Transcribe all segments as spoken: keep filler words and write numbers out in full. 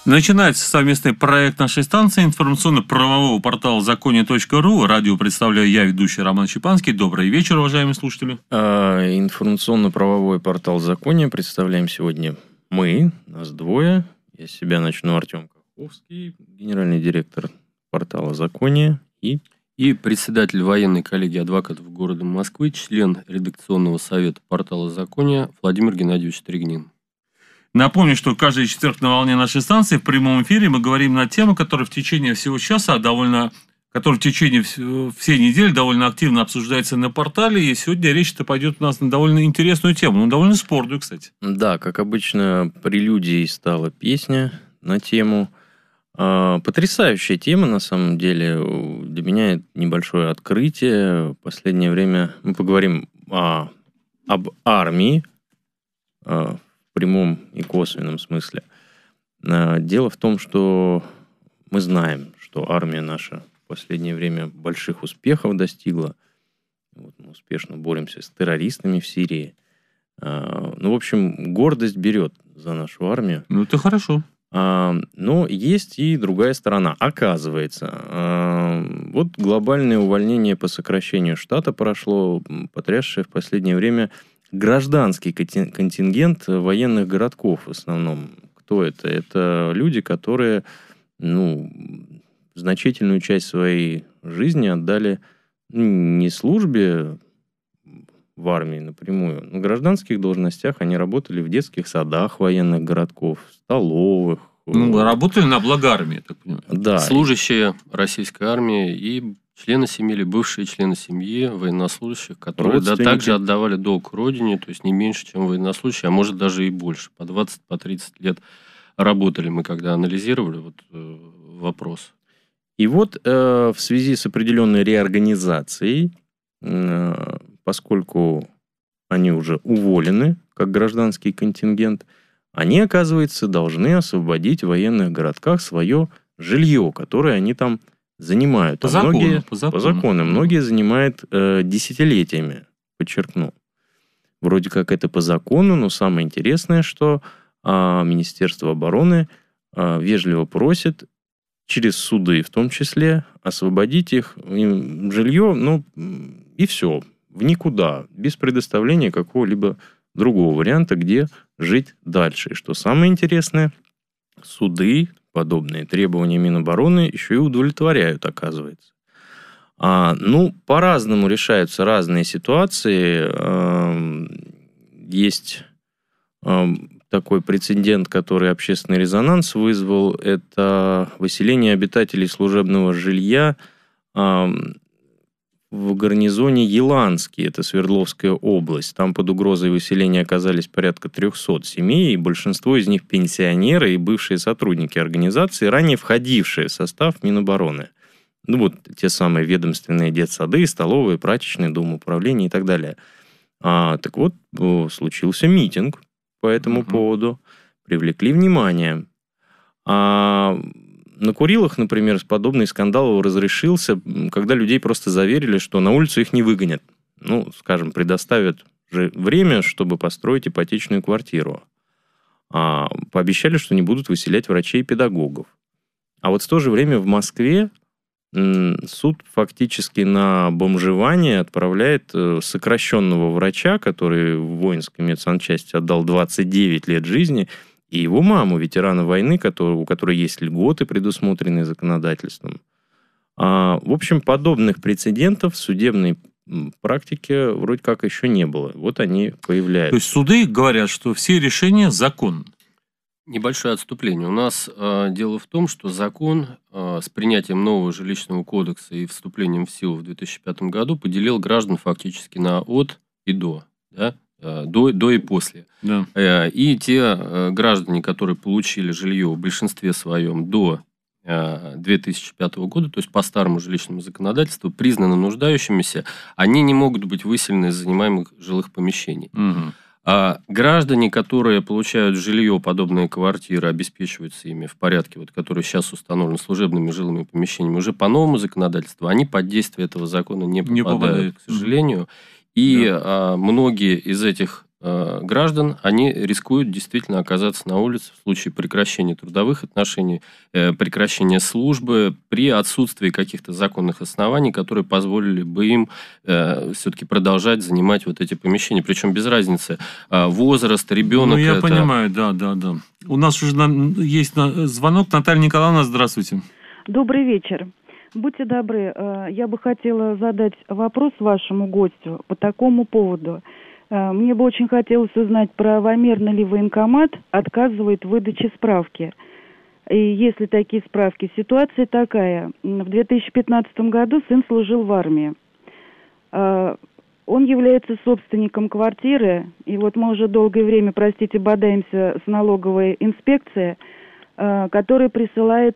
Начинается совместный проект нашей станции информационно-правового портала законе точка ру. Радио представляю я, ведущий Роман Чепанский. Добрый вечер, уважаемые слушатели. А, информационно-правовой портал Законе представляем сегодня мы, нас двое. Я с себя начну. Артем Каховский, генеральный директор портала Законе. И... и председатель военной коллегии адвокатов города Москвы, член редакционного совета портала Законе Владимир Геннадьевич Тригнин. Напомню, что каждый четверг на волне нашей станции в прямом эфире мы говорим на тему, которая в течение всего часа довольно, которая в течение всей недели довольно активно обсуждается на портале. И сегодня речь-то пойдет у нас на довольно интересную тему, ну, довольно спорную, кстати. Да, как обычно, прелюдией стала песня на тему. Потрясающая тема, на самом деле. Для меня это небольшое открытие. В последнее время мы поговорим о, об армии, в прямом и косвенном смысле. Дело в том, что мы знаем, что армия наша в последнее время больших успехов достигла. Вот мы успешно боремся с террористами в Сирии. Ну, в общем, гордость берет за нашу армию. Ну, это хорошо. Но есть и другая сторона. Оказывается, вот глобальное увольнение по сокращению штата прошло, потрясшее в последнее время гражданский контингент военных городков в основном. Кто это? Это люди, которые, ну, значительную часть своей жизни отдали не службе в армии напрямую, но в гражданских должностях. Они работали в детских садах военных городков, в столовых. Ну, работали на благо армии, так понимаю. Да. Служащие российской армии и члены семьи или бывшие члены семьи военнослужащих, которые да, также отдавали долг родине, то есть не меньше, чем военнослужащие, а может даже и больше. По двадцать, по тридцать лет работали мы, когда анализировали вот, э, вопрос. И вот э, в связи с определенной реорганизацией, э, поскольку они уже уволены, как гражданский контингент, они, оказывается, должны освободить в военных городках свое жилье, которое они там занимают. По а закону. Многие, по закону. По закону. Многие занимают э, десятилетиями, подчеркну. Вроде как это по закону, но самое интересное, что э, Министерство обороны э, вежливо просит через суды в том числе освободить их им жилье, ну и все, в никуда, без предоставления какого-либо другого варианта, где жить дальше. И что самое интересное, суды подобные требования Минобороны еще и удовлетворяют, оказывается. А, ну, по-разному решаются разные ситуации. А, есть а, такой прецедент, который общественный резонанс вызвал. Это выселение обитателей служебного жилья а, в гарнизоне Еланский, это Свердловская область. Там под угрозой выселения оказались порядка трехсот семей, и большинство из них пенсионеры и бывшие сотрудники организации, ранее входившие в состав Минобороны. Ну вот те самые ведомственные детсады, столовые, прачечные, дом управления и так далее. А, так вот, случился митинг по этому mm-hmm. поводу. Привлекли внимание. А... На Курилах, например, подобный скандал разрешился, когда людей просто заверили, что на улицу их не выгонят. Ну, скажем, предоставят же время, чтобы построить ипотечную квартиру. А пообещали, что не будут выселять врачей и педагогов. А вот в то же время в Москве суд фактически на бомжевание отправляет сокращенного врача, который в воинской медсанчасти отдал двадцать девять лет жизни, и его маму, ветерана войны, который, у которой есть льготы, предусмотренные законодательством. А, в общем, подобных прецедентов в судебной практике вроде как еще не было. Вот они появляются. То есть суды говорят, что все решения законны. Небольшое отступление. У нас э, дело в том, что закон э, с принятием нового жилищного кодекса и вступлением в силу в две тысячи пятом году поделил граждан фактически на от и до. Да? До, до и после. Да. И те граждане, которые получили жилье в большинстве своем до две тысячи пятого года, то есть по старому жилищному законодательству, признаны нуждающимися, они не могут быть выселены из занимаемых жилых помещений. Угу. А граждане, которые получают жилье, подобные квартиры, обеспечиваются ими в порядке, вот, который сейчас установлен служебными жилыми помещениями, уже по новому законодательству, они под действие этого закона не попадают, не попадают. К сожалению. И да. а, многие из этих э, граждан, они рискуют действительно оказаться на улице в случае прекращения трудовых отношений, э, прекращения службы, при отсутствии каких-то законных оснований, которые позволили бы им э, все-таки продолжать занимать вот эти помещения. Причем без разницы э, возраст, ребенок. Ну, я это... понимаю, да, да, да. У нас уже на... есть на... звонок. Наталья Николаевна, здравствуйте. Добрый вечер. Будьте добры, я бы хотела задать вопрос вашему гостю по такому поводу. Мне бы очень хотелось узнать, правомерно ли военкомат отказывает в выдаче справки. И если такие справки, ситуация такая. В две тысячи пятнадцатом году сын служил в армии. Он является собственником квартиры, и вот мы уже долгое время, простите, бодаемся с налоговой инспекцией, которая присылает,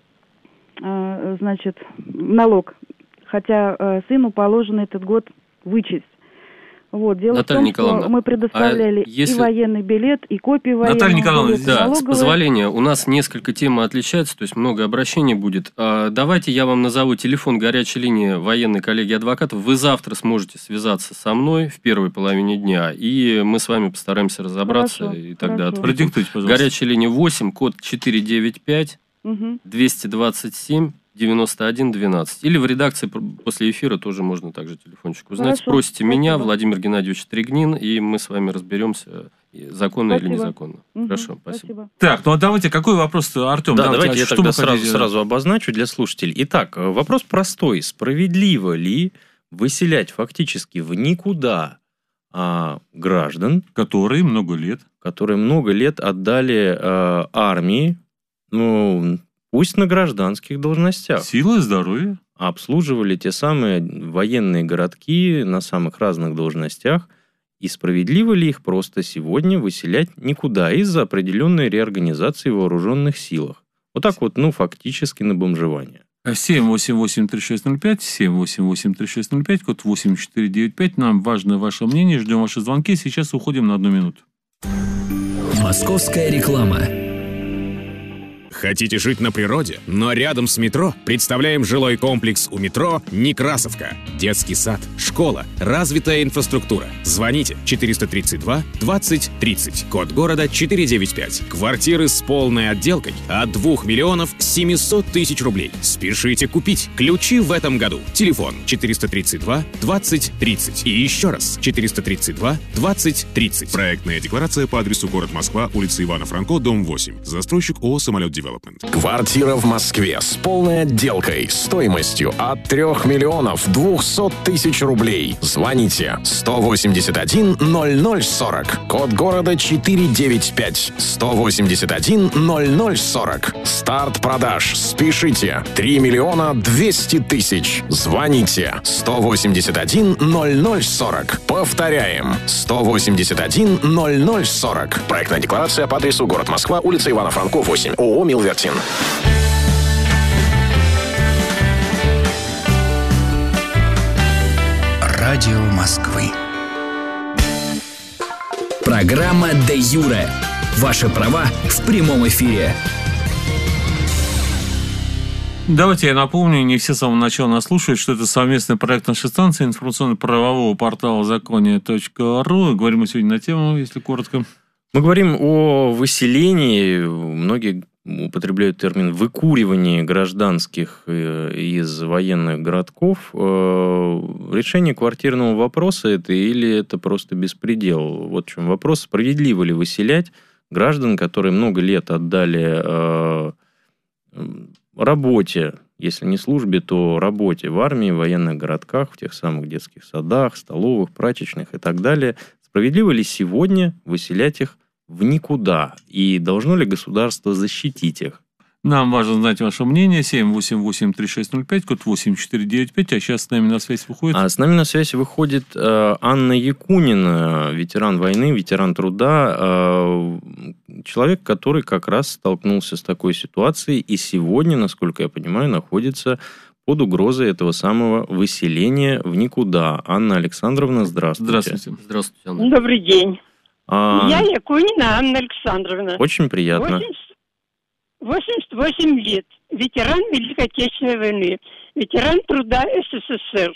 значит, налог, хотя сыну положено этот год вычесть. Вот. Дело Наталья в том, Николаевна, что мы предоставляли а если... и военный билет, и копии военного Наталья Николаевна, билета. Да, налоговая... с позволения, у нас несколько тем отличается, то есть много обращений будет. А, давайте я вам назову телефон горячей линии военной коллегии адвокатов. Вы завтра сможете связаться со мной в первой половине дня, и мы с вами постараемся разобраться. Хорошо, и тогда хорошо. ответим. Продиктуйте, пожалуйста. Горячая линия восемь, код четыреста девяносто пять, Угу. двести двадцать семь, девяносто один двенадцать. Или в редакции после эфира тоже можно также телефончик узнать. Хорошо, Спросите спасибо. меня, Владимир Геннадьевич Трегнин, и мы с вами разберемся, законно Спасибо. или незаконно. Угу. Хорошо, спасибо. Спасибо. Так, ну а давайте, какой вопрос-то, Артем? Да, давайте я что тогда вы сразу, хотите? сразу обозначу для слушателей. Итак, вопрос простой. Справедливо ли выселять фактически в никуда а, граждан, Которые много лет. которые много лет отдали а, армии, ну, пусть на гражданских должностях, Силы и здоровье. обслуживали те самые военные городки на самых разных должностях, и справедливо ли их просто сегодня выселять никуда из-за определенной реорганизации в вооруженных силах? Вот так вот, ну, фактически на бомжевание. семь восемь восемь три шесть ноль пять, семь восемь восемь три шесть ноль пять, код восемь четыре девять пять. Нам важно ваше мнение, ждем ваши звонки. Сейчас уходим на одну минуту. Московская реклама. Хотите жить на природе, но рядом с метро? Представляем жилой комплекс у метро «Некрасовка». Детский сад, школа, развитая инфраструктура. Звоните четыреста тридцать два двадцать тридцать, код города четыреста девяносто пять. Квартиры с полной отделкой от двух миллионов семисот тысяч рублей. Спешите купить. Ключи в этом году. Телефон четыреста тридцать два двадцать тридцать. И еще раз четыреста тридцать два двадцать тридцать. Проектная декларация по адресу город Москва, улица Ивана Франко, дом восемь. Застройщик ООО «Самолет Девелопмент». Квартира в Москве с полной отделкой стоимостью от трех миллионов двухсот тысяч рублей. Звоните сто восемьдесят один ноль ноль сорок. Код города четыреста девяносто пять. сто восемьдесят один ноль ноль сорок. Старт продаж. Спешите. три миллиона двести тысяч. Звоните сто восемьдесят один ноль ноль сорок. Повторяем. сто восемьдесят один ноль ноль сорок. Проектная декларация по адресу город Москва, улица Ивана Франко, восемь. ООО «Милвертин». Радио Москвы. Программа «Де Юре». Ваши права в прямом эфире. Давайте я напомню, не все с самого начала нас слушают, что это совместный проект нашей станции информационно-правового портала закония точка ру. Говорим мы сегодня на тему, если коротко. Мы говорим о выселении, многие употребляют термин «выкуривание гражданских из военных городков». Решение квартирного вопроса это или это просто беспредел? Вот в чем вопрос. Справедливо ли выселять граждан, которые много лет отдали работе, если не службе, то работе в армии, в военных городках, в тех самых детских садах, столовых, прачечных и так далее? Справедливо ли сегодня выселять их в никуда? И должно ли государство защитить их? Нам важно знать ваше мнение. семь восемь восемь три шесть ноль пять, код восемь четыре девять пять. А сейчас с нами на связь выходит... А с нами на связь выходит э, Анна Якунина, ветеран войны, ветеран труда. Э, человек, который как раз столкнулся с такой ситуацией и сегодня, насколько я понимаю, находится под угрозой этого самого выселения в никуда. Анна Александровна, здравствуйте. Здравствуйте. Здравствуйте, Анна. Добрый день. А, Я Якунина Анна Александровна. Очень приятно. восемьдесят восемь лет. Ветеран Великой Отечественной войны. Ветеран труда СССР.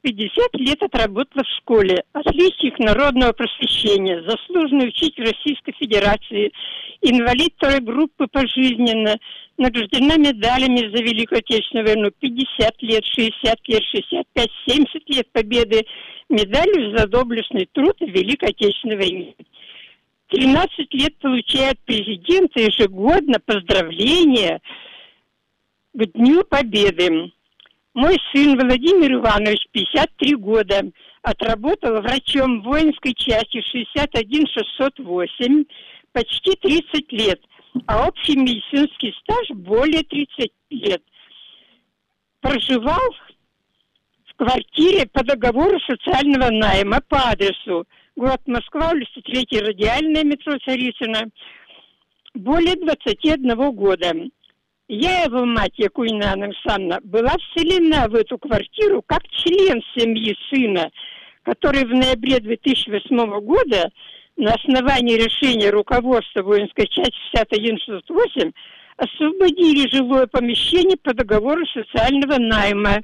пятьдесят лет отработала в школе. Отличник народного просвещения, заслуженный учитель Российской Федерации, инвалид второй группы пожизненно, награждена медалями за Великую Отечественную войну. пятьдесят лет, шестьдесят лет, шестьдесят пять, семьдесят лет победы. Медалью за доблестный труд в Великой Отечественной войне. тринадцать лет получает президент ежегодно поздравления к Дню Победы. Мой сын Владимир Иванович, пятьдесят три года, отработал врачом воинской части шестьдесят один шестьсот восемь почти тридцать лет, а общий медицинский стаж более тридцати лет. Проживал в квартире по договору социального найма по адресу город Москва, улица третья, радиальная, метро Царицына, более двадцати одного года. Я, его мать, Якунина Анна Александровна, была вселена в эту квартиру как член семьи сына, который в ноябре две тысячи восьмого года на основании решения руководства воинской части шестьдесят один шестьдесят восемь освободили жилое помещение по договору социального найма.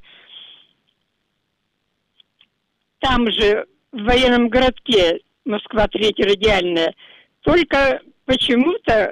Там же, в военном городке, Москва третья, радиальная, только почему-то,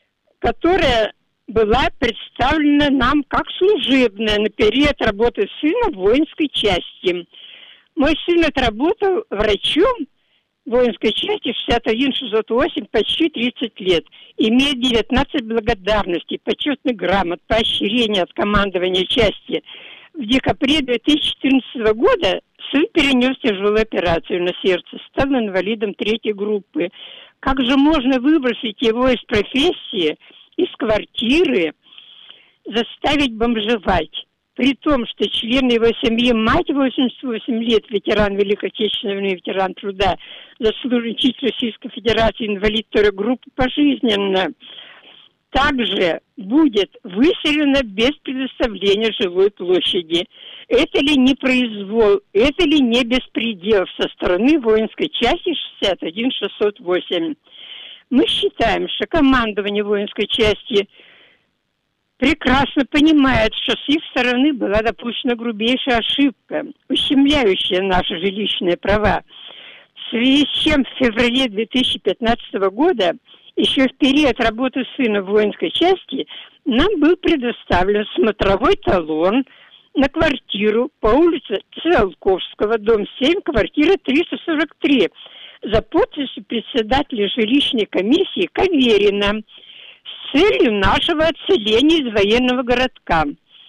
которая была представлена нам как служебная на период работы сына в воинской части. Мой сын отработал врачом в воинской части шестьдесят один шестьсот восемь почти тридцать лет. Имеет девятнадцать благодарностей, почетных грамот, поощрений от командования части. В декабре две тысячи четырнадцатого года сын перенес тяжелую операцию на сердце, стал инвалидом третьей группы. Как же можно выбросить его из профессии, из квартиры, заставить бомжевать? При том, что член его семьи, мать восемьдесят восемь лет, ветеран Великой Отечественной войны, ветеран труда, заслуженный учитель Российской Федерации, инвалид второй группы пожизненно, также будет выселена без предоставления жилой площади. Это ли не произвол, это ли не беспредел со стороны воинской части шестьдесят один шестьсот восемь? Мы считаем, что командование воинской части прекрасно понимает, что с их стороны была допущена грубейшая ошибка, ущемляющая наши жилищные права. В связи с чем в феврале две тысячи пятнадцатого года, еще в период работы сына в воинской части, нам был предоставлен смотровой талон на квартиру по улице Циолковского, дом семь, квартира триста сорок три, за подписью председателя жилищной комиссии Каверина с целью нашего отселения из военного городка.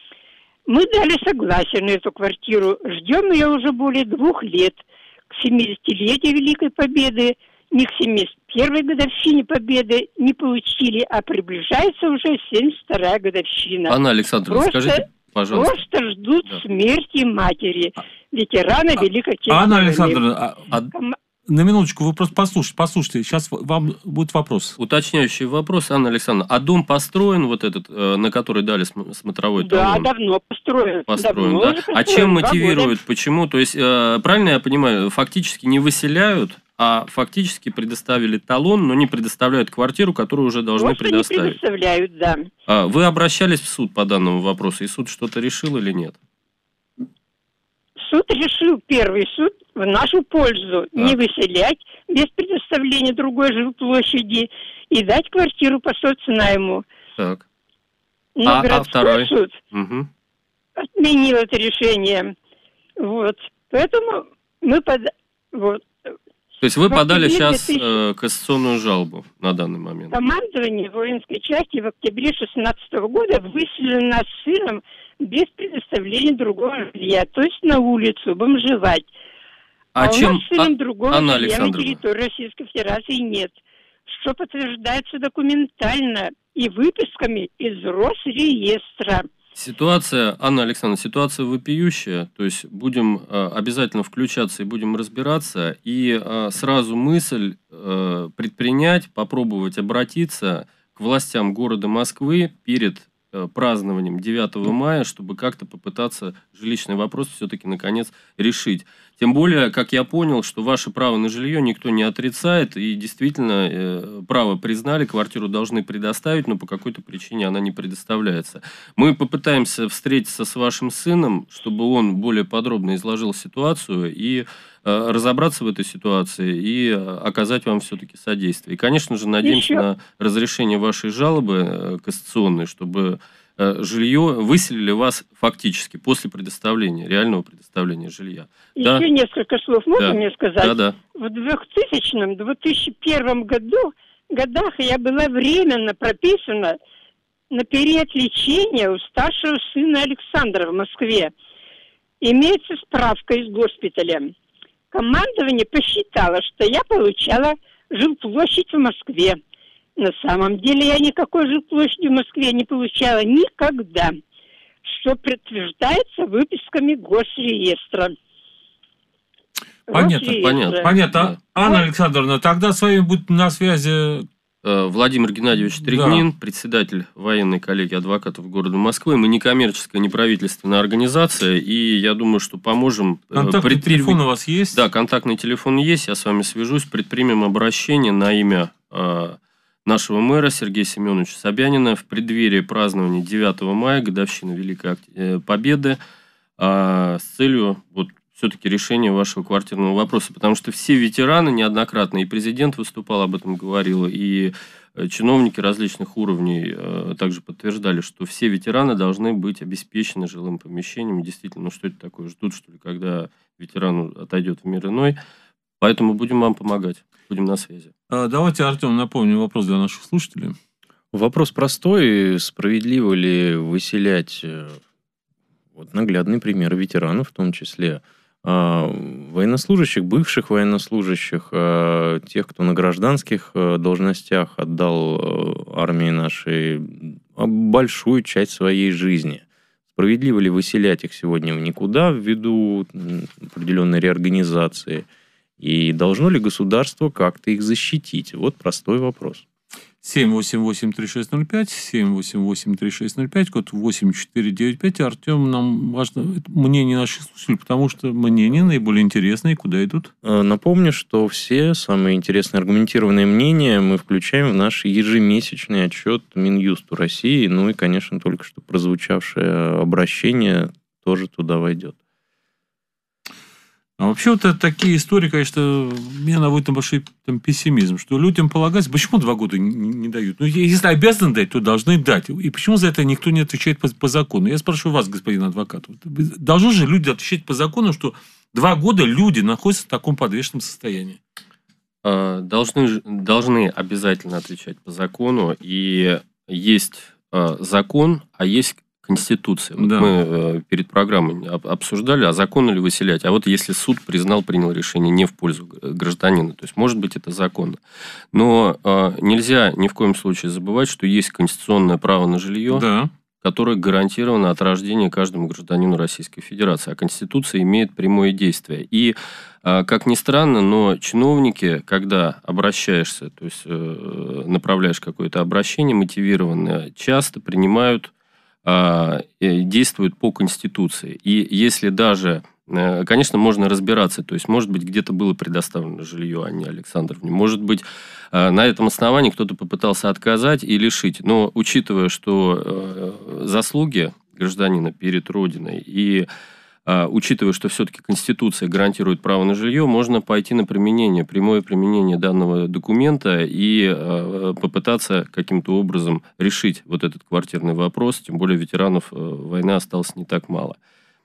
Мы дали согласие на эту квартиру. Ждем ее уже более двух лет. К семидесятилетию Великой Победы, ни к семьдесят первой годовщине Победы не получили, а приближается уже семьдесят вторая годовщина. Анна Александровна, просто, скажите, пожалуйста. Просто ждут да. смерти матери, ветерана а, Великой Отечественной Анна войны. Александровна, а, а... На минуточку, вы просто послушайте, послушайте, сейчас вам будет вопрос. Уточняющий вопрос, Анна Александровна. А дом построен, вот этот, на который дали смотровой талон? Да, давно построен. Построен, давно да. построен, а чем мотивируют? Почему? То есть, правильно я понимаю, фактически не выселяют, а фактически предоставили талон, но не предоставляют квартиру, которую уже должны Просто предоставить. не предоставляют, да. Вы обращались в суд по данному вопросу, и суд что-то решил или нет? Суд решил, первый суд, в нашу пользу, так. не выселять без предоставления другой жилплощади и дать квартиру по соцнайму. Так. Но а, городской а второй? суд угу. отменил это решение. Вот. Поэтому мы под... вот. То есть вы подали сейчас э, кассационную жалобу на данный момент? Командование воинской части в октябре две тысячи шестнадцатого года выселило нас с сыном без предоставления другого жилья, то есть на улицу, бомжевать. А, а чем... у нас с сыном а... другого Анна жилья на территории Российской Федерации нет, что подтверждается документально и выписками из Росреестра. Ситуация, Анна Александровна, ситуация вопиющая, то есть будем э, обязательно включаться и будем разбираться, и э, сразу мысль э, предпринять, попробовать обратиться к властям города Москвы перед празднованием девятого мая, чтобы как-то попытаться жилищный вопрос все-таки наконец решить. Тем более, как я понял, что ваше право на жилье никто не отрицает, и действительно право признали, квартиру должны предоставить, но по какой-то причине она не предоставляется. Мы попытаемся встретиться с вашим сыном, чтобы он более подробно изложил ситуацию и разобраться в этой ситуации и оказать вам все-таки содействие. И, конечно же, надеемся Еще... на разрешение вашей жалобы кассационной, чтобы жилье выселили вас фактически после предоставления, реального предоставления жилья. Еще да? несколько слов можно да. мне сказать? Да, да. В двухтысячном — две тысячи первом году, годах я была временно прописана на период лечения у старшего сына Александра в Москве. Имеется справка из госпиталя. Командование посчитало, что я получала жилплощадь в Москве. На самом деле я никакой жилплощади в Москве не получала никогда, что подтверждается выписками Госреестра. Понятно, Госреестра. понятно. Понятно. Анна Александровна, тогда с вами будет на связи... Владимир Геннадьевич Тригнин, да. председатель военной коллегии адвокатов города Москвы. Мы некоммерческая, неправительственная организация, и я думаю, что поможем... Контактный предприм... телефон у вас есть? Да, контактный телефон есть, я с вами свяжусь, предпримем обращение на имя э, нашего мэра Сергея Семеновича Собянина в преддверии празднования девятого мая, годовщины Великой Победы, э, с целью... Вот, все-таки решение вашего квартирного вопроса, потому что все ветераны неоднократно, и президент выступал, об этом говорил, и чиновники различных уровней э, также подтверждали, что все ветераны должны быть обеспечены жилым помещением. Действительно, ну что это такое? Ждут, что ли, когда ветеран отойдет в мир иной? Поэтому будем вам помогать, будем на связи. Давайте, Артем, напомним вопрос для наших слушателей. Вопрос простой. Справедливо ли выселять, вот наглядный пример, ветеранов в том числе, военнослужащих, бывших военнослужащих, тех, кто на гражданских должностях отдал армии нашей большую часть своей жизни. Справедливо ли выселять их сегодня в никуда ввиду определенной реорганизации? И должно ли государство как-то их защитить? Вот простой вопрос. семь восемь восемь три шесть ноль пять, семь восемь восемь три шесть ноль пять, код восемь четыре девять пять. Артем, нам важно мнение наших слушателей, потому что мнения наиболее интересные, куда идут. Напомню, что все самые интересные аргументированные мнения мы включаем в наш ежемесячный отчет Минюсту России. Ну и, конечно, только что прозвучавшее обращение тоже туда войдет. А вообще вот такие истории, конечно, меня наводят на большой там, пессимизм, что людям полагается, почему два года не, не дают? Ну, если обязаны дать, то должны дать. И почему за это никто не отвечает по, по закону? Я спрашиваю вас, господин адвокат, должны же люди отвечать по закону, что два года люди находятся в таком подвешенном состоянии? Должны, должны обязательно отвечать по закону, и есть закон, а есть Конституция. Вот да. Мы э, перед программой обсуждали, а законно ли выселять. А вот если суд признал, принял решение не в пользу гражданина, то есть, может быть, это законно. Но э, нельзя ни в коем случае забывать, что есть конституционное право на жилье, да. которое гарантировано от рождения каждому гражданину Российской Федерации. А Конституция имеет прямое действие. И, э, как ни странно, но чиновники, когда обращаешься, то есть, э, направляешь какое-то обращение мотивированное, часто принимают действуют по Конституции. И если даже, конечно, можно разбираться, то есть, может быть, где-то было предоставлено жилье Анне Александровне, может быть, на этом основании кто-то попытался отказать и лишить. Но учитывая, что заслуги гражданина перед Родиной и учитывая, что все-таки Конституция гарантирует право на жилье, можно пойти на применение, прямое применение данного документа и попытаться каким-то образом решить вот этот квартирный вопрос, тем более ветеранов войны осталось не так мало.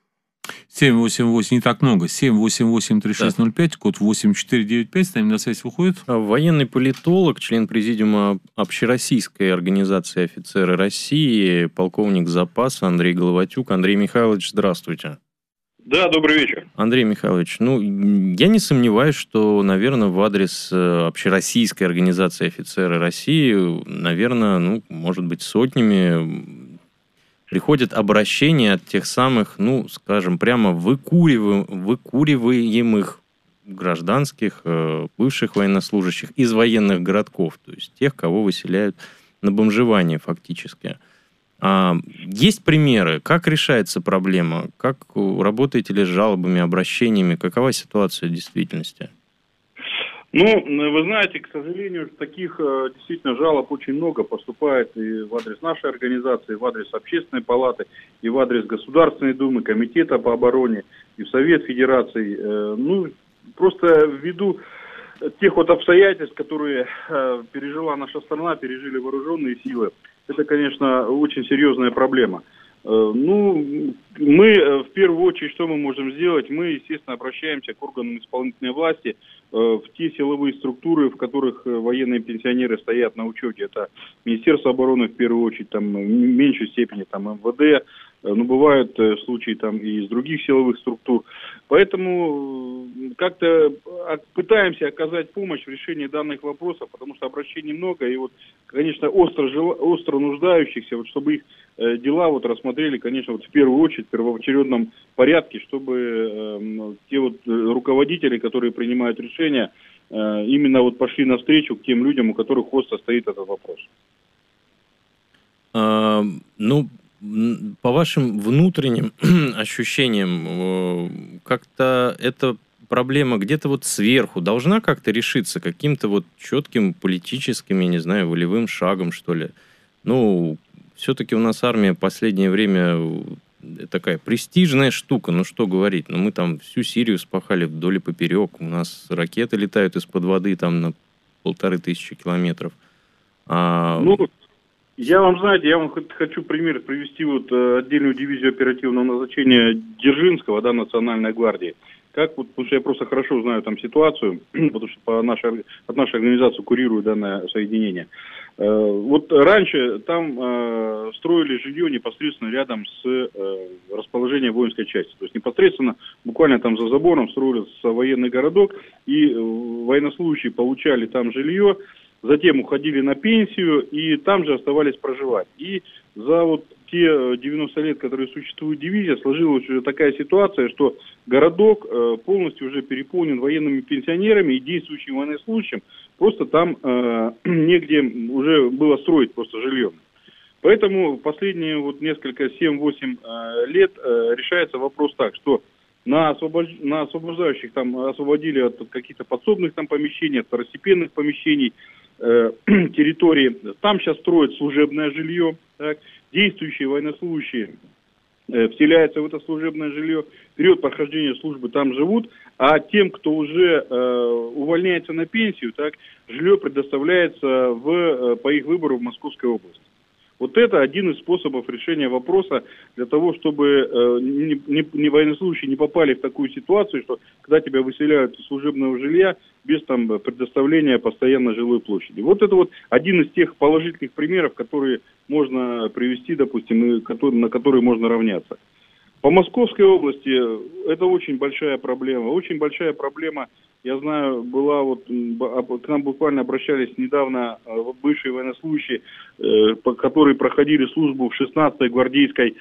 семь восемь восемь, не так много, семь восемь восемь три шесть ноль пять, код восемь четыре девять пять, с нами на связь выходит. Военный политолог, член президиума Общероссийской организации офицеры России, полковник запаса Андрей Головатюк. Андрей Михайлович, здравствуйте. Да, добрый вечер. Андрей Михайлович, ну, я не сомневаюсь, что, наверное, в адрес Общероссийской организации офицеры России, наверное, ну, может быть, сотнями приходят обращения от тех самых, ну, скажем, прямо выкуриваем, выкуриваемых гражданских, бывших военнослужащих из военных городков, то есть тех, кого выселяют на бомжевание фактически. Есть примеры, как решается проблема, как работаете ли с жалобами, обращениями, какова ситуация в действительности? Ну, вы знаете, к сожалению, таких действительно жалоб очень много поступает и в адрес нашей организации, и в адрес Общественной палаты, и в адрес Государственной Думы, Комитета по обороне, и в Совет Федерации. Ну, просто ввиду тех вот обстоятельств, которые пережила наша страна, пережили вооруженные силы, это, конечно, очень серьезная проблема. Ну, мы в первую очередь, что мы можем сделать? Мы, естественно, обращаемся к органам исполнительной власти в те силовые структуры, в которых военные пенсионеры стоят на учете. Это Министерство обороны, в первую очередь, там, в меньшей степени там, эм вэ дэ, ну, бывают случаи там и из других силовых структур. Поэтому как-то пытаемся оказать помощь в решении данных вопросов, потому что обращений много, и вот, конечно, остро, жел... остро нуждающихся, вот, чтобы их э, дела вот рассмотрели, конечно, вот в первую очередь, в первоочередном порядке, чтобы э, те вот руководители, которые принимают решения, э, именно вот пошли навстречу к тем людям, у которых остро стоит этот вопрос. А, ну, по вашим внутренним ощущениям, как-то эта проблема где-то вот сверху должна как-то решиться каким-то вот четким политическим, я не знаю, волевым шагом, что ли? Ну, все-таки у нас армия в последнее время такая престижная штука, ну что говорить, ну мы там всю Сирию спахали вдоль и поперек, у нас ракеты летают из-под воды там на полторы тысячи километров. А... Ну, я вам, знаете, я вам хочу пример привести вот отдельную дивизию оперативного назначения Дзержинского, да, Национальной гвардии. Как вот, потому что я просто хорошо знаю там ситуацию, потому что по нашей, от нашей организации курирую данное соединение. Вот раньше там э, строили жилье непосредственно рядом с э, расположением воинской части. То есть непосредственно, буквально там за забором строился военный городок, и э, военнослужащие получали там жилье, затем уходили на пенсию, и там же оставались проживать. И за вот те девяносто лет, которые существует дивизия, сложилась уже такая ситуация, что городок э, полностью уже переполнен военными пенсионерами и действующим военнослужащим. Просто там э, негде уже было строить просто жилье. Поэтому последние вот несколько, семь-восемь э, лет э, решается вопрос так, что на, освобож... на освобождающих там освободили от каких-то подсобных там помещений, от второстепенных помещений, э, территории. Там сейчас строят служебное жилье, так. Действующие военнослужащие э, вселяются в это служебное жилье, в период прохождения службы там живут, а тем, кто уже э, увольняется на пенсию, так, жилье предоставляется в, э, по их выбору в Московской области. Вот это один из способов решения вопроса для того, чтобы э, не, не, не военнослужащие не попали в такую ситуацию, что когда тебя выселяют из служебного жилья без там предоставления постоянно жилой площади. Вот это вот один из тех положительных примеров, которые можно привести, допустим, и который, на которые можно равняться. По Московской области это очень большая проблема. Очень большая проблема, я знаю, была вот, к нам буквально обращались недавно бывшие военнослужащие, которые проходили службу в шестнадцатой гвардейской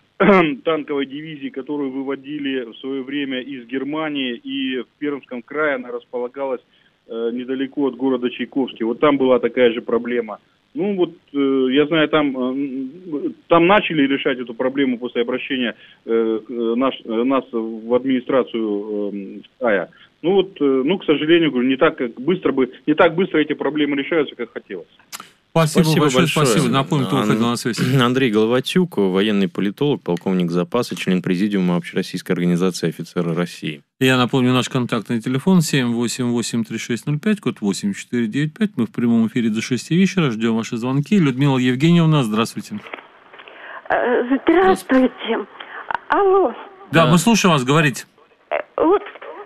танковой дивизии, которую выводили в свое время из Германии, и в Пермском крае она располагалась недалеко от города Чайковский. Вот там была такая же проблема. Ну вот, э, я знаю, там, э, там начали решать эту проблему после обращения э, наш, э, нас в администрацию э, АЯ. Ну вот, э, ну, к сожалению, говорю, не так как быстро бы, не так быстро эти проблемы решаются, как хотелось. Спасибо, спасибо большое, большое. Спасибо. Напомню, кто выходил на связь. Андрей Головатюк, военный политолог, полковник запаса, член президиума Общероссийской организации офицеры России. Я напомню, наш контактный телефон семь восемь восемь три шесть ноль пять, код восемь четыре девять пять. Мы в прямом эфире до шести вечера. Ждем ваши звонки. Людмила Евгеньевна, здравствуйте. Здравствуйте. Алло. Да, да, мы слушаем вас, говорите. Вот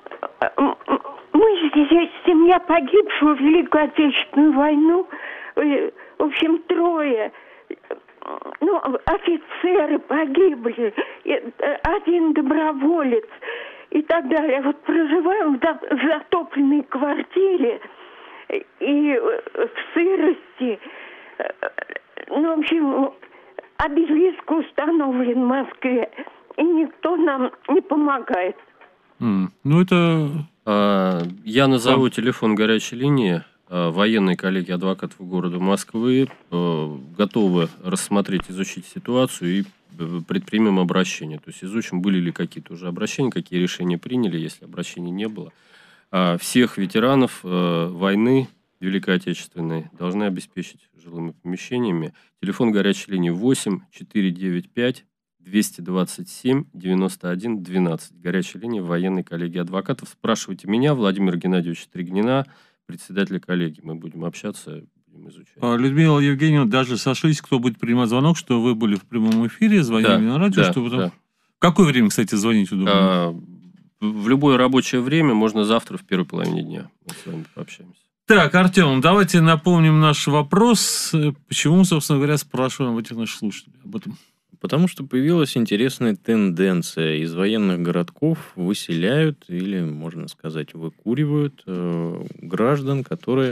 мы здесь, семья погибшего в Великую Отечественную войну. В общем, трое, ну, офицеры погибли, один доброволец и так далее. Вот проживаем в затопленной квартире и в сырости. Ну, в общем, обелиск установлен в Москве, и никто нам не помогает. Mm. Ну, это... А, я назову телефон горячей линии. военные коллеги адвокатов города Москвы готовы рассмотреть, изучить ситуацию и предпримем обращение. То есть изучим, были ли какие-то уже обращения, какие решения приняли, если обращений не было. Всех ветеранов войны Великой Отечественной должны обеспечить жилыми помещениями. Телефон горячей линии восемь четыре девять пять двести двадцать семь девяносто один двенадцать. Горячая линия военной коллегии адвокатов. Спрашивайте меня, Владимира Геннадьевича Тригнина, председателя коллегии. Мы будем общаться, будем изучать. Людмила Евгеньевна, даже сошлись, кто будет принимать звонок, что вы были в прямом эфире, звонили да, на радио. Да, что потом... да. В какое время, кстати, звонить удобно? А, в любое рабочее время, можно завтра в первой половине дня. Мы с вами пообщаемся. Так, Артем, давайте напомним наш вопрос. Почему, собственно говоря, спрашиваем этих наших слушателей об этом? Потому что появилась интересная тенденция. Из военных городков выселяют, или, можно сказать, выкуривают э, граждан, которые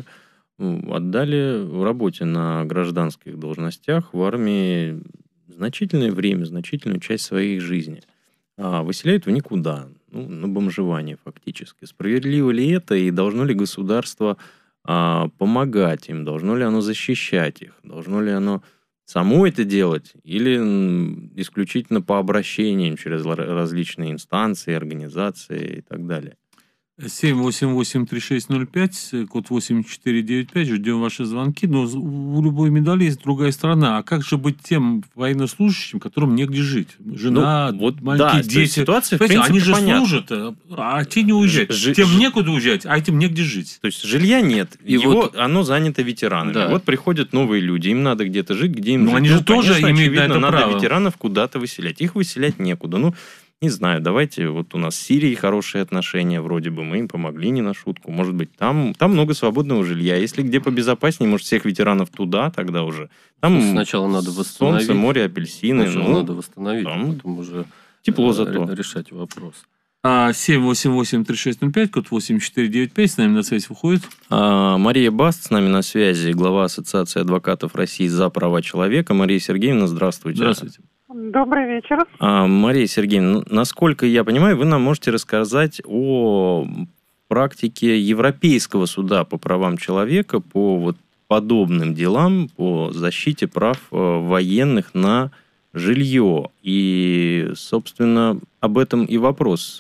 отдали в работе на гражданских должностях в армии значительное время, значительную часть своей жизни. А выселяют в никуда, ну, на бомжевание фактически. Справедливо ли это, и должно ли государство а, помогать им, должно ли оно защищать их, должно ли оно само это делать, или исключительно по обращениям через различные инстанции, организации и так далее? семь восемь восемь три шесть ноль пять, код восемь четыре девять пять, ждем ваши звонки. Но у любой медали есть другая сторона. А как же быть тем военнослужащим, которым негде жить? Жена, ну, вот, маленькие да, дети. Ситуация, в принципе, они же понятна. служат, а те не уезжают. Ж, тем ж... некуда уезжать, а этим негде жить. То есть жилья нет, и его, вот... оно занято ветеранами. Да. Вот приходят новые люди, им надо где-то жить, где им Но жить. они ну, же тоже конечно, имеют на это надо право. Ветеранов куда-то выселять. Их выселять некуда. Ну, не знаю, давайте, вот у нас с Сирией хорошие отношения, вроде бы, мы им помогли не на шутку. Может быть, там, там много свободного жилья. Если где побезопаснее, может, всех ветеранов туда тогда уже. Там сначала надо восстановить. Солнце, море, апельсины. Сначала ну, надо восстановить, там потом уже тепло зато. решать вопрос. семь восемь восемь три шесть ноль пять, код восемь четыре девять пять, с нами на связь выходит. А, Мария Баст с нами на связи, глава Ассоциации адвокатов России за права человека. Мария Сергеевна, здравствуйте. Здравствуйте. Добрый вечер. А, Мария Сергеевна, насколько я понимаю, вы нам можете рассказать о практике Европейского суда по правам человека по вот подобным делам, по защите прав военных на жилье. И, собственно, об этом и вопрос.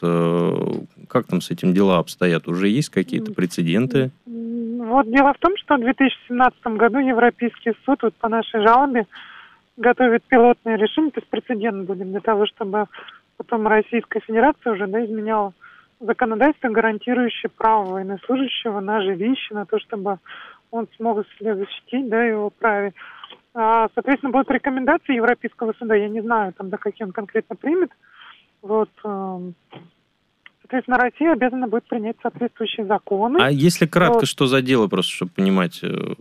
Как там с этим дела обстоят? Уже есть какие-то прецеденты? Вот дело в том, что в две тысячи семнадцатом году Европейский суд вот по нашей жалобе готовит пилотное решение, то есть прецедент будет для того, чтобы потом Российская Федерация уже да, изменяла законодательство, гарантирующее право военнослужащего на жилище, на то, чтобы он смог себя защитить, да, его праве. А, соответственно, будут рекомендации Европейского суда, я не знаю, там, да, какие он конкретно примет. Вот, соответственно, Россия обязана будет принять соответствующие законы. А если кратко, вот. Что за дело, просто чтобы понимать...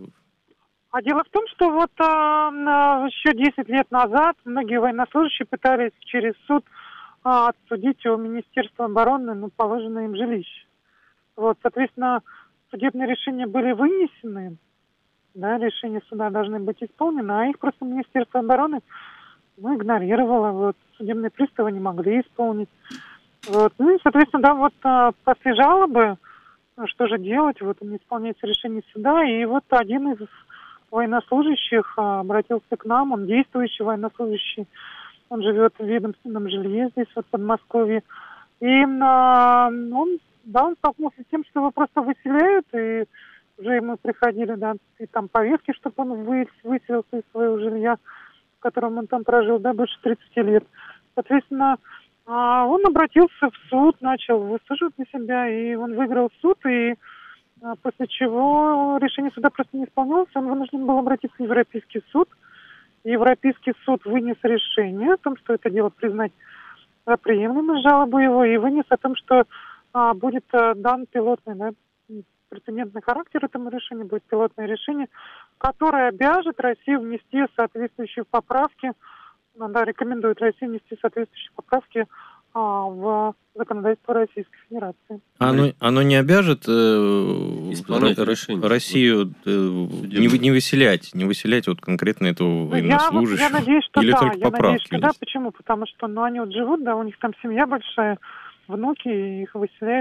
А дело в том, что вот э, еще десять лет назад многие военнослужащие пытались через суд э, отсудить у Министерства обороны ну, положенное им жилище. Вот, соответственно, судебные решения были вынесены, да, решения суда должны быть исполнены, а их просто Министерство обороны ну, игнорировало. Вот, судебные приставы не могли исполнить. Вот, ну и, соответственно, да, вот э, после жалобы, что же делать, вот не исполняется решение суда, и вот один из военнослужащих обратился к нам, он действующий военнослужащий, он живет в ведомственном жилье здесь, вот в Подмосковье, и а, он, да, он столкнулся с тем, что его просто выселяют, и уже ему приходили, да, и там повестки, чтобы он вы, выселился из своего жилья, в котором он там прожил, да, больше тридцати лет. Соответственно, а, он обратился в суд, начал высаживать на себя, и он выиграл суд, и после чего решение суда просто не исполнялось, он вынужден был обратиться в Европейский суд. Европейский суд вынес решение о том, что это дело признать приемлемой жалобу его, и вынес о том, что а, будет а, дан пилотный, да, прецедентный характер этому решению, будет пилотное решение, которое обяжет Россию внести соответствующие поправки, ну, да, рекомендует России внести соответствующие поправки в законодательство Российской Федерации. Оно, оно не обяжет э, Россию э, не, не выселять, не выселять вот конкретно этого военнослужащего? Я, я надеюсь, что Или да. только Я поправки надеюсь, что да. Почему? Потому что ну, они вот живут, да, у них там семья большая, внуки, их выселяют.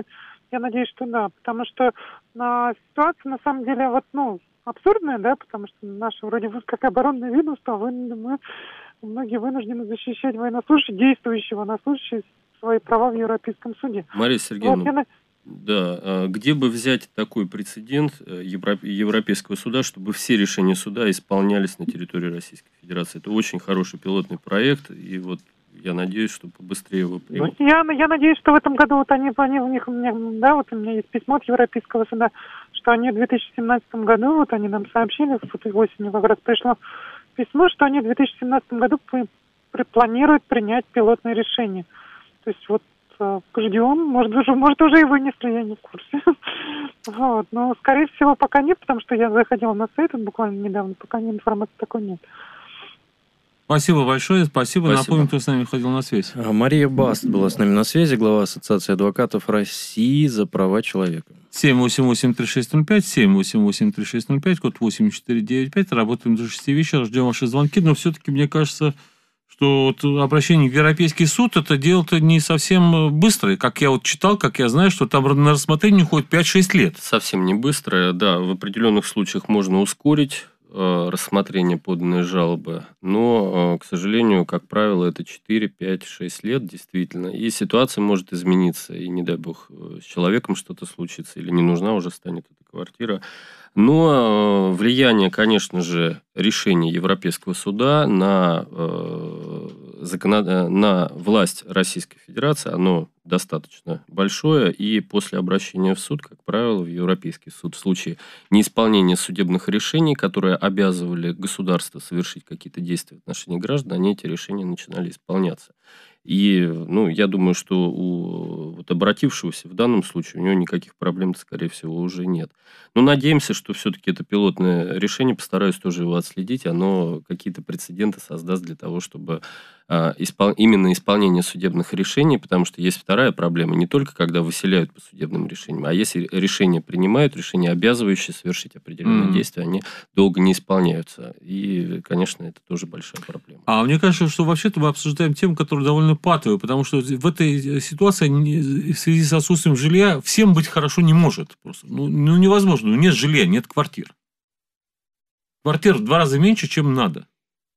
Я надеюсь, что да, потому что на ситуация на самом деле вот, ну, абсурдная, да, потому что наша вроде бы как оборонное ведомство, а мы, многие вынуждены защищать военнослужащих, действующие военнослужащие, свои права в Европейском суде. Мария Сергеевна, вот я... да, где бы взять такой прецедент Европейского суда, чтобы все решения суда исполнялись на территории Российской Федерации? Это очень хороший пилотный проект, и вот я надеюсь, что побыстрее его примут. Ну, я, я надеюсь, что в этом году вот они, они у них, у меня, да, вот у меня есть письмо от Европейского суда, что они в две тысячи семнадцатом году, вот они нам сообщили, вот осенью как раз пришло письмо, что они в две тысячи семнадцатом году планируют принять пилотное решение. То есть вот ждем, может, уже, может, уже и вынесли, я не в курсе. Вот. Но, скорее всего, пока нет, потому что я заходила на сайт буквально недавно, пока информации такой нет. Спасибо большое, спасибо. спасибо. Напомню, кто с нами ходил на связь. Мария Баст была с нами на связи, глава Ассоциации адвокатов России за права человека. семь восемь восемь три шесть ноль пять, семь восемь восемь три шесть ноль пять, код восемь четыре девять пять. Работаем до шести вечера, ждем ваши звонки. Но все-таки, мне кажется, что вот обращение в Европейский суд, это дело-то не совсем быстрое. Как я вот читал, как я знаю, что там на рассмотрение уходит пять-шесть лет. Совсем не быстрое, да. В определенных случаях можно ускорить рассмотрение поданной жалобы, но, к сожалению, как правило, это четыре, пять, шесть лет действительно, и ситуация может измениться, и не дай бог с человеком что-то случится, или не нужна уже станет эта квартира. Но влияние, конечно же, решения Европейского суда на, э, законод... на власть Российской Федерации, оно достаточно большое, и после обращения в суд, как правило, в Европейский суд в случае неисполнения судебных решений, которые обязывали государство совершить какие-то действия в отношении граждан, они эти решения начинали исполняться. И, ну, я думаю, что у вот, обратившегося в данном случае у него никаких проблем, скорее всего, уже нет. Но надеемся, что все-таки это пилотное решение, постараюсь тоже его отследить, оно какие-то прецеденты создаст для того, чтобы а, испол... именно исполнение судебных решений, потому что есть вторая проблема, не только когда выселяют по судебным решениям, а если решения принимают, решения, обязывающие совершить определенные mm-hmm. действия, они долго не исполняются. И, конечно, это тоже большая проблема. А мне кажется, что вообще-то мы обсуждаем тему, которая довольно патовая, потому что в этой ситуации в связи с отсутствием жилья всем быть хорошо не может. Просто. Ну, ну, невозможно. Ну, нет жилья, нет квартир. Квартир в два раза меньше, чем надо.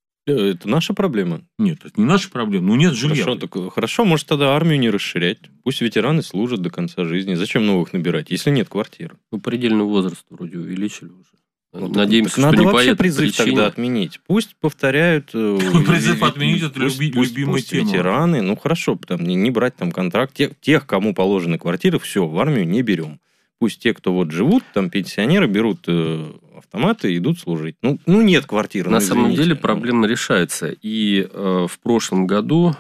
Это наша проблема? Нет, это не наша проблема. Ну, нет жилья. Хорошо, так, хорошо, может, тогда армию не расширять. Пусть ветераны служат до конца жизни. Зачем новых набирать, если нет квартир? Ну, предельный возраст вроде увеличили уже. Ну, надеемся, так, что надо не вообще по этой призыв причине. Тогда отменить. Пусть повторяют... Призыв отменить, это любимая тема. Ветераны, ну, хорошо, там, не, не брать там контракт. Тех, тех, кому положены квартиры, все, в армию не берем. Пусть те, кто вот живут, там пенсионеры, берут э, автоматы и идут служить. Ну, ну нет квартиры. На ну, самом деле проблема решается. И э, в прошлом году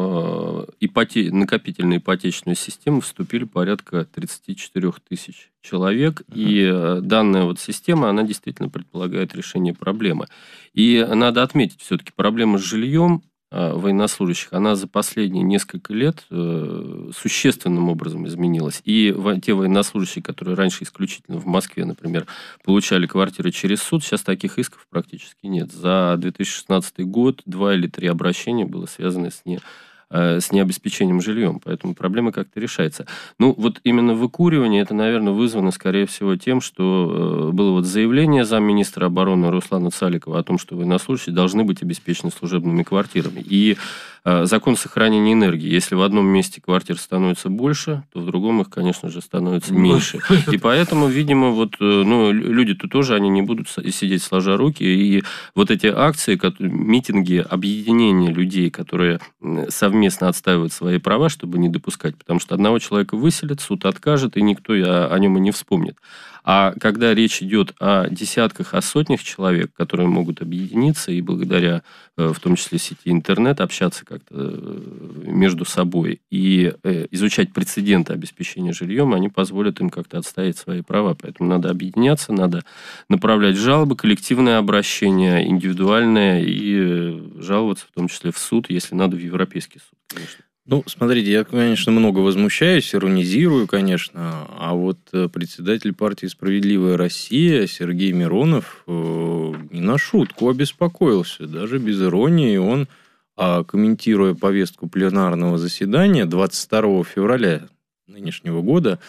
э, ипоте... накопительную ипотечную систему вступили порядка тридцать четыре тысяч человек. Uh-huh. И э, данная вот система, она действительно предполагает решение проблемы. И надо отметить, все-таки проблема с жильем военнослужащих, она за последние несколько лет э, существенным образом изменилась. И в, те военнослужащие, которые раньше исключительно в Москве, например, получали квартиры через суд, сейчас таких исков практически нет. За две тысячи шестнадцатый год два или три обращения было связано с не с необеспечением жильем, поэтому проблема как-то решается. Ну, вот именно выкуривание, это, наверное, вызвано, скорее всего, тем, что было вот заявление замминистра обороны Руслана Цаликова о том, что военнослужащие должны быть обеспечены служебными квартирами. И закон сохранения энергии. Если в одном месте квартир становится больше, то в другом их, конечно же, становится меньше. И поэтому, видимо, вот, ну, люди-то тоже, они не будут сидеть сложа руки. И вот эти акции, митинги, объединения людей, которые совместно отстаивают свои права, чтобы не допускать. Потому что одного человека выселят, суд откажет, и никто о нем и не вспомнит. А когда речь идет о десятках, о сотнях человек, которые могут объединиться и благодаря, в том числе сети интернет, общаться как-то между собой и изучать прецеденты обеспечения жильем, они позволят им как-то отстоять свои права. Поэтому надо объединяться, надо направлять жалобы, коллективное обращение, индивидуальное, и жаловаться в том числе в суд, если надо, в Европейский суд, конечно. Ну, смотрите, я, конечно, много возмущаюсь, иронизирую, конечно, а вот председатель партии «Справедливая Россия» Сергей Миронов э, не на шутку обеспокоился, даже без иронии. Он, э, комментируя повестку пленарного заседания двадцать второго февраля нынешнего года,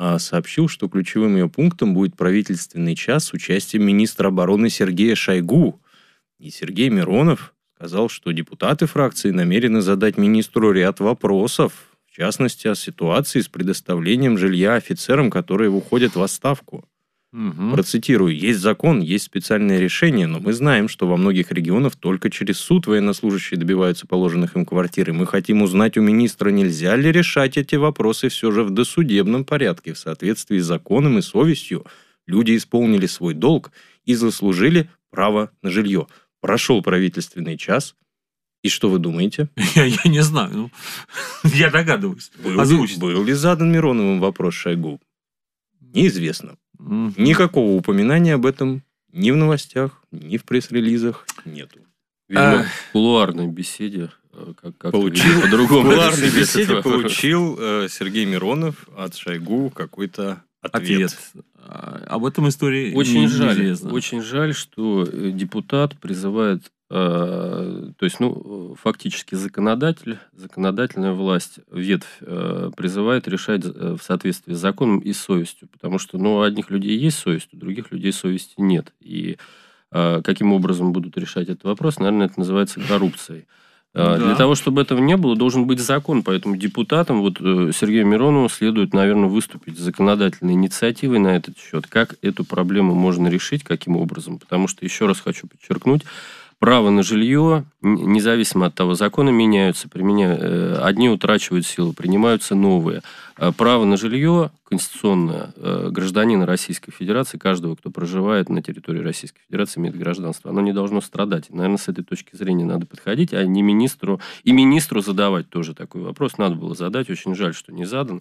сообщил, что ключевым ее пунктом будет правительственный час с участием министра обороны Сергея Шойгу. И Сергей Миронов сказал, что депутаты фракции намерены задать министру ряд вопросов, в частности, о ситуации с предоставлением жилья офицерам, которые уходят в отставку. Угу. Процитирую. «Есть закон, есть специальное решение, но мы знаем, что во многих регионах только через суд военнослужащие добиваются положенных им квартир. И мы хотим узнать у министра, нельзя ли решать эти вопросы все же в досудебном порядке, в соответствии с законом и совестью. Люди исполнили свой долг и заслужили право на жилье». Прошел правительственный час. И что вы думаете? Я, я не знаю. Ну, я догадываюсь. Был ли, был ли задан Мироновым вопрос Шойгу? Неизвестно. Mm-hmm. Никакого упоминания об этом ни в новостях, ни в пресс-релизах нету. Видимо, а... в кулуарной беседе как, как получил, по-другому. В кулуарной беседе получил э, Сергей Миронов от Шойгу какой-то ответ. ответ. Об этом истории очень не, жаль, неизвестно. Очень жаль, что депутат призывает, э, то есть, ну, фактически законодатель, законодательная власть, ветвь, э, призывает решать в соответствии с законом и совестью, потому что, ну, у одних людей есть совесть, у других людей совести нет. И э, каким образом будут решать этот вопрос, наверное, это называется коррупцией. Да. Для того, чтобы этого не было, должен быть закон. Поэтому депутатам, вот Сергею Миронову, следует, наверное, выступить с законодательной инициативой на этот счет. Как эту проблему можно решить, каким образом. Потому что, еще раз хочу подчеркнуть, право на жилье, независимо от того, законы меняются, применя... одни утрачивают силу, принимаются новые. Право на жилье конституционное гражданина Российской Федерации, каждого, кто проживает на территории Российской Федерации, имеет гражданство, оно не должно страдать. И, наверное, с этой точки зрения надо подходить, а не министру. И министру задавать тоже такой вопрос. Надо было задать, очень жаль, что не задан.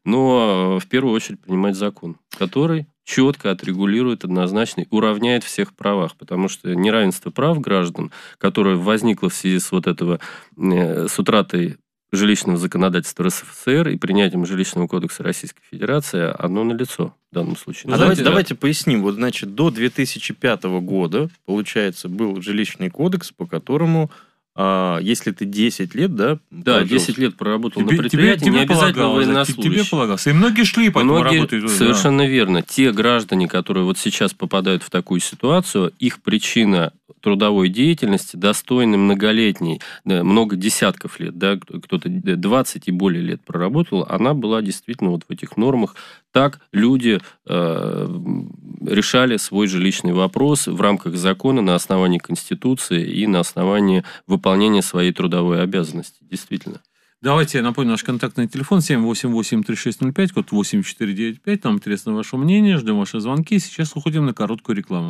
Но в первую очередь принимать закон, который четко отрегулирует однозначно, уравняет всех в правах, потому что неравенство прав граждан, которое возникло в связи с вот этого, с утратой жилищного законодательства РСФСР и принятием жилищного кодекса Российской Федерации, оно налицо в данном случае. А давайте, давайте поясним. Вот, значит, до две тысячи пятого года, получается, был жилищный кодекс, по которому, а, если ты десять лет, да? Да, десять лет проработал тебе, на предприятии, тебе, тебе не обязательно военнослужащий. Тебе полагалось. И многие шли потом многие, работать. Совершенно да. верно. Те граждане, которые вот сейчас попадают в такую ситуацию, их причина трудовой деятельности достойный многолетний, да, много десятков лет, да, кто-то двадцать и более лет проработал, она была действительно вот в этих нормах. Так люди э, решали свой жилищный вопрос в рамках закона на основании Конституции и на основании выполнения своей трудовой обязанности. Действительно. Давайте я напомню наш контактный телефон семь восемь восемь три шесть ноль пять, код восемь четыре девять пять. Нам интересно ваше мнение, ждем ваши звонки. Сейчас уходим на короткую рекламу.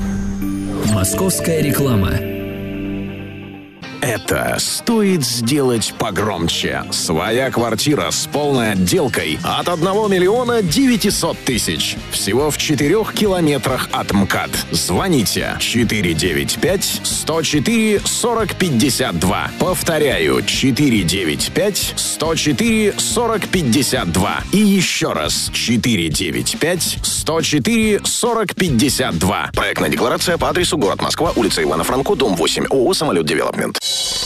Московская реклама. Это стоит сделать погромче. Своя квартира с полной отделкой от одного миллиона девятисот тысяч. Всего в четырех километрах от МКАД. Звоните четыре девять пять сто четыре сорок пятьдесят два. Повторяю, четыре девять пять сто четыре сорок пятьдесят два. И еще раз, четыре девять пять сто четыре сорок пятьдесят два. Проектная декларация по адресу город Москва, улица Ивана Франко, дом восемь, ООО «Самолет Девелопмент».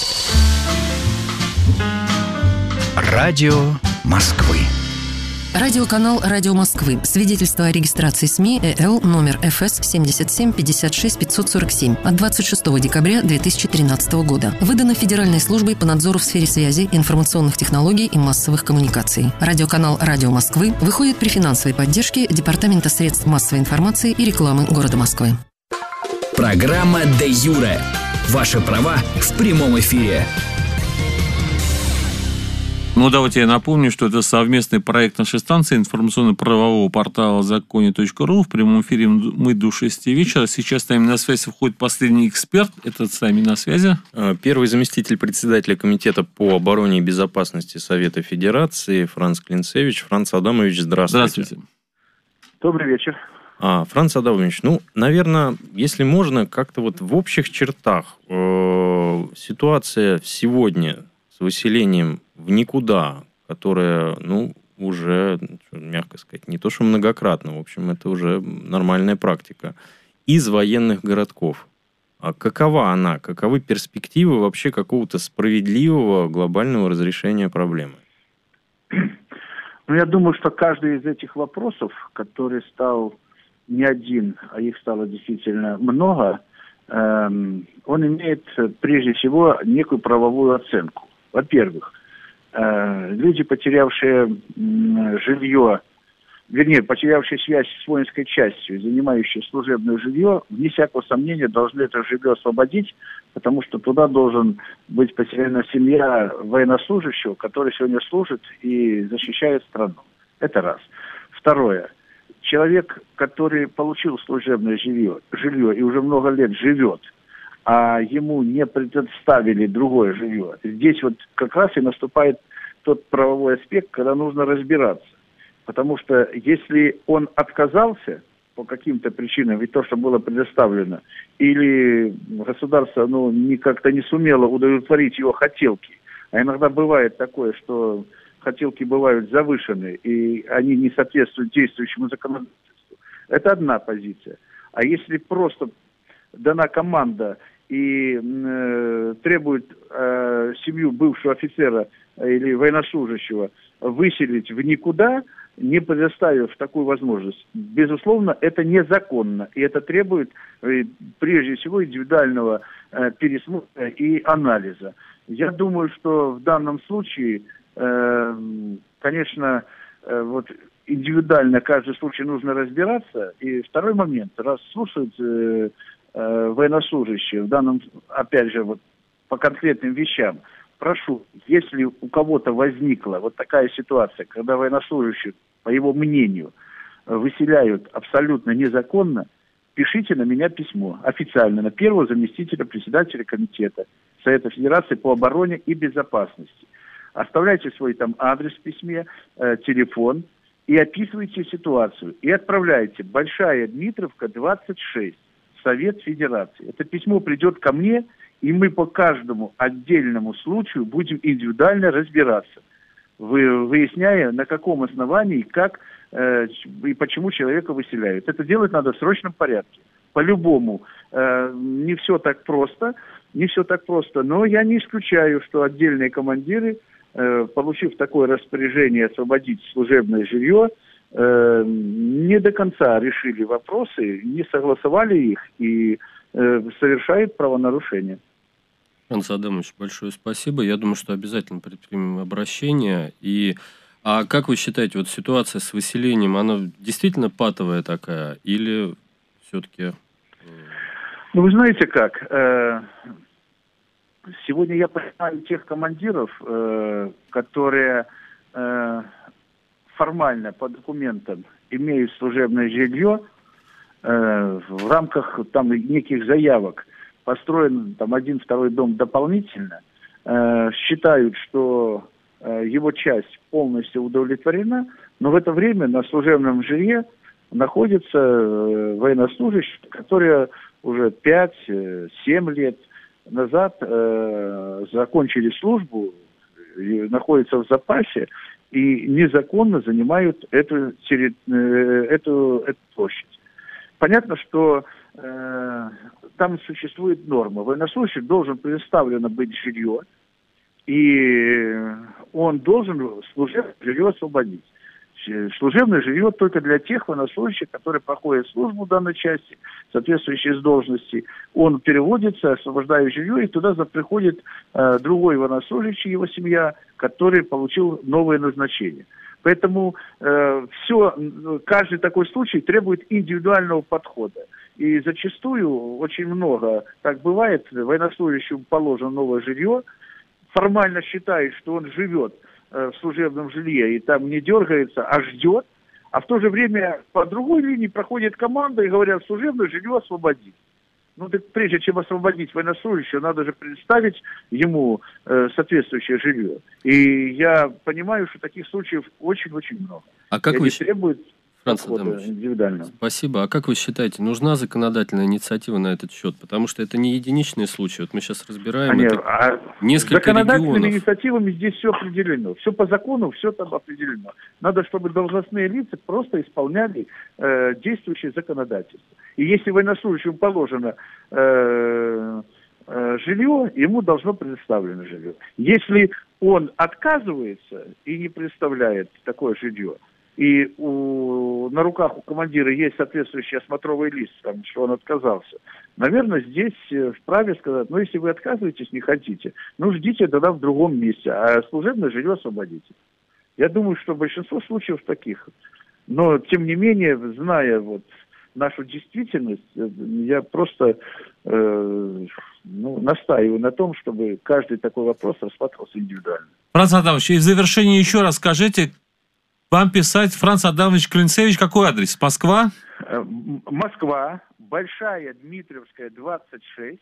Радио Москвы. Радиоканал «Радио Москвы». Свидетельство о регистрации СМИ ЭЛ номер эф эс семьдесят семь пятьдесят шесть пятьсот сорок семь от двадцать шестого декабря две тысячи тринадцатого года. Выдано Федеральной службой по надзору в сфере связи, информационных технологий и массовых коммуникаций. Радиоканал «Радио Москвы» выходит при финансовой поддержке Департамента средств массовой информации и рекламы города Москвы. Программа «Де Юре». Ваши права в прямом эфире. Ну, давайте я напомню, что это совместный проект нашей станции информационно-правового портала законе точка ру. В прямом эфире мы до шести вечера. Сейчас с нами на связь выходит последний эксперт. Это с нами на связи. Первый заместитель председателя Комитета по обороне и безопасности Совета Федерации Франц Клинцевич. Франц Адамович, здравствуйте. Здравствуйте. Добрый вечер. А, Франц Адамович, ну, наверное, если можно, как-то вот в общих чертах э, ситуация сегодня с выселением в никуда, которая, ну, уже, мягко сказать, не то что многократно, в общем, это уже нормальная практика, из военных городков. А какова она? Каковы перспективы вообще какого-то справедливого глобального разрешения проблемы? Ну, я думаю, что каждый из этих вопросов, который стал не один, а их стало действительно много, эм, он имеет прежде всего некую правовую оценку. Во-первых, э, люди, потерявшие э, жилье, вернее, потерявшие связь с воинской частью, занимающие служебное жилье, вне всякого сомнения должны это жилье освободить, потому что туда должен быть потеряна семья военнослужащего, который сегодня служит и защищает страну. Это раз. Второе. Человек, который получил служебное жилье, жилье и уже много лет живет, а ему не предоставили другое жилье, здесь вот как раз и наступает тот правовой аспект, когда нужно разбираться. Потому что если он отказался по каким-то причинам, ведь то, что было предоставлено, или государство ну, не, как-то не сумело удовлетворить его хотелки, а иногда бывает такое, что хотелки бывают завышены, и они не соответствуют действующему законодательству, это одна позиция. А если просто дана команда и э, требует э, семью бывшего офицера или военнослужащего выселить в никуда, не предоставив такую возможность, безусловно, это незаконно. И это требует, прежде всего, индивидуального э, пересмотра и анализа. Я думаю, что в данном случае, э, конечно, э, вот индивидуально каждый случай нужно разбираться. И второй момент, раз слушают э, э, военнослужащие, в данном, опять же, вот по конкретным вещам, прошу, если у кого-то возникла вот такая ситуация, когда военнослужащих, по его мнению, выселяют абсолютно незаконно, пишите на меня письмо официально на первого заместителя председателя комитета Совета Федерации по обороне и безопасности. Оставляйте свой там адрес в письме, э, телефон и описывайте ситуацию. И отправляйте Большая Дмитровка, двадцать шесть, Совет Федерации. Это письмо придет ко мне, и мы по каждому отдельному случаю будем индивидуально разбираться, вы, выясняя, на каком основании, как э, и почему человека выселяют. Это делать надо в срочном порядке. По-любому, э, не все так просто, не все так просто, но я не исключаю, что отдельные командиры, э, получив такое распоряжение освободить служебное жилье, э, не до конца решили вопросы, не согласовали их и э, совершают правонарушения. Франц Адамович, большое спасибо. Я думаю, что обязательно предпримем обращение. И, а как вы считаете, вот ситуация с выселением, она действительно патовая такая? Или все-таки... Ну, вы знаете как? Э, сегодня я понимаю тех командиров, э, которые э, формально по документам имеют служебное жилье э, в рамках там неких заявок, построен там один, второй дом дополнительно, э, считают, что э, его часть полностью удовлетворена, но в это время на служебном жилье находятся э, военнослужащие, которые уже пять-семь лет назад э, закончили службу, находятся в запасе и незаконно занимают эту, терри... эту, эту площадь. Понятно, что э, там существует норма. Военнослужащий должен предоставлено быть жилье, и он должен служебное жилье освободить. Служебное жилье только для тех военнослужащих, которые проходят службу в данной части, соответствующей с должности. Он переводится, освобождает жилье, и туда приходит э, другой военнослужащий, его семья, который получил новое назначение. Поэтому э, все, каждый такой случай требует индивидуального подхода. И зачастую, очень много, так бывает, военнослужащему положено новое жилье, формально считает, что он живет э, в служебном жилье и там не дергается, а ждет, а в то же время по другой линии проходит команда и говорят, служебное жилье освободить. Ну, так прежде чем освободить военнослужащего, надо же представить ему э, соответствующее жилье. И я понимаю, что таких случаев очень-очень много. А как вы требуют Франц Адамович, индивидуально? Спасибо. А как вы считаете, нужна законодательная инициатива на этот счет? Потому что это не единичные случаи. Вот мы сейчас разбираем а нет, это а несколько законодательными регионов. инициативами здесь все определено. Все по закону, все там определено. Надо, чтобы должностные лица просто исполняли э, действующее законодательство. И если военнослужащему положено э, э, жилье, ему должно предоставлено жилье. Если он отказывается и не представляет такое жилье, и у, на руках у командира есть соответствующий осмотровый лист, там, что он отказался, наверное, здесь вправе сказать, ну, если вы отказываетесь, не хотите, ну, ждите тогда в другом месте, а служебное жилье освободите. Я думаю, что большинство случаев таких. Но, тем не менее, зная вот нашу действительность, я просто э, ну, настаиваю на том, чтобы каждый такой вопрос рассматривался индивидуально. Франц Адамович, и в завершении еще раз скажите, вам писать Франц Адамович Клинцевич, какой адрес? Москва? Москва, Большая Дмитриевская, двадцать шесть,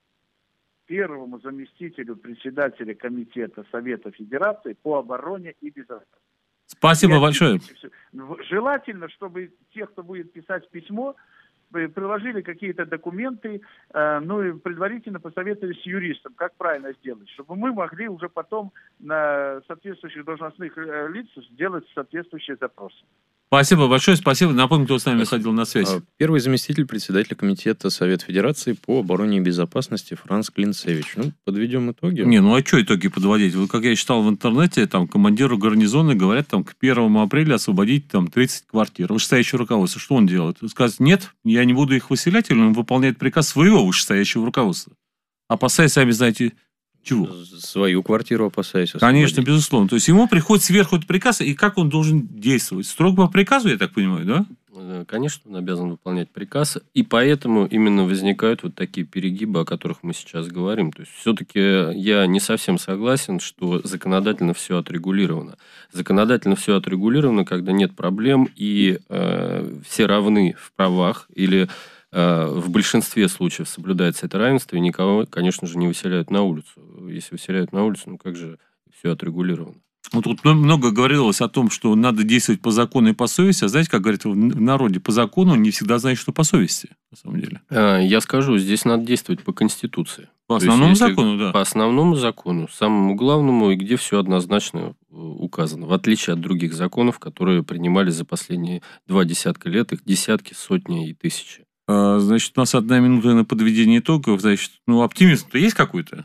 первому заместителю председателя Комитета Совета Федерации по обороне и безопасности. Спасибо Я большое. Желательно, чтобы те, кто будет писать письмо, приложили какие-то документы, э, ну и предварительно посоветовались с юристом, как правильно сделать, чтобы мы могли уже потом на соответствующих должностных э, лиц сделать соответствующие запросы. Спасибо большое, спасибо. Напомню, кто с нами выходил на связь. Первый заместитель председателя Комитета Совета Федерации по обороне и безопасности Франц Клинцевич. Ну, подведем итоги. Не, ну а что итоги подводить? Вот как я читал в интернете, там командиру гарнизона говорят, там к первому апреля освободить там тридцать квартир. Вышестоящее руководство, что он делает? Сказать, нет, я не буду их выселять, или он выполняет приказ своего вышестоящего руководства? Опасаясь, сами знаете, чего? Свою квартиру опасаясь. Конечно, безусловно. То есть ему приходит сверху этот приказ, и как он должен действовать? Строго по приказу, я так понимаю, да? Конечно, он обязан выполнять приказ, и поэтому именно возникают вот такие перегибы, о которых мы сейчас говорим. То есть все-таки я не совсем согласен, что законодательно все отрегулировано. Законодательно все отрегулировано, когда нет проблем, и э, все равны в правах, или в большинстве случаев соблюдается это равенство, и никого, конечно же, не выселяют на улицу. Если выселяют на улицу, ну как же все отрегулировано? Ну, тут много говорилось о том, что надо действовать по закону и по совести, а знаете, как говорят в народе, по закону не всегда знаешь, что по совести, на самом деле. Я скажу, здесь надо действовать по Конституции. По основному есть, закону, да. По основному закону, самому главному, и где все однозначно указано. В отличие от других законов, которые принимали за последние два десятка лет, их десятки, сотни и тысячи. Значит, у нас одна минута на подведение итогов. Значит, ну, оптимизм-то есть какой-то?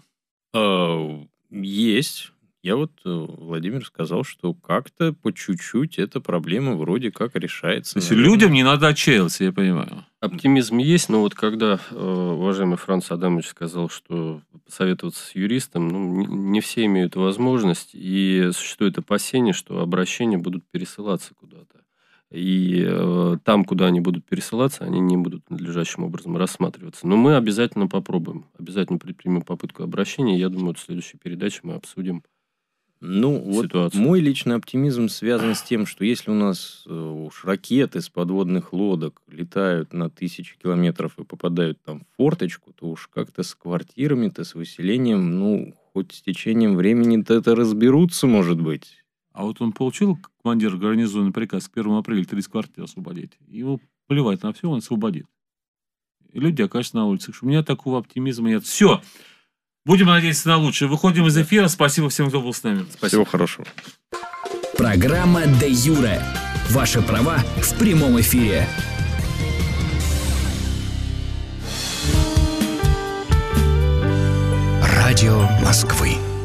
Есть. Я вот, Владимир, сказал, что как-то по чуть-чуть эта проблема вроде как решается. То есть людям не надо отчаиваться, я понимаю. Оптимизм есть, но вот когда уважаемый Франц Адамович сказал, что посоветоваться с юристом, ну, не все имеют возможность, и существует опасение, что обращения будут пересылаться куда-то. И э, там, куда они будут пересылаться, они не будут надлежащим образом рассматриваться. Но мы обязательно попробуем, обязательно предпримем попытку обращения. Я думаю, в следующей передаче мы обсудим ну, ситуацию. Вот мой личный оптимизм связан с тем, что если у нас уж ракеты с подводных лодок летают на тысячи километров и попадают там в форточку, то уж как-то с квартирами-то, с выселением, ну, хоть с течением времени-то это разберутся, может быть. А вот он получил, командир гарнизона, приказ к первому апреля тридцать квартир освободить. Ему плевать на все, он освободит. И люди окажутся на улицах. У меня такого оптимизма нет. Все. Будем надеяться на лучшее. Выходим из эфира. Спасибо всем, кто был с нами. Спасибо. Всего хорошего. Программа «Де Юре». Ваши права в прямом эфире. Радио Москвы.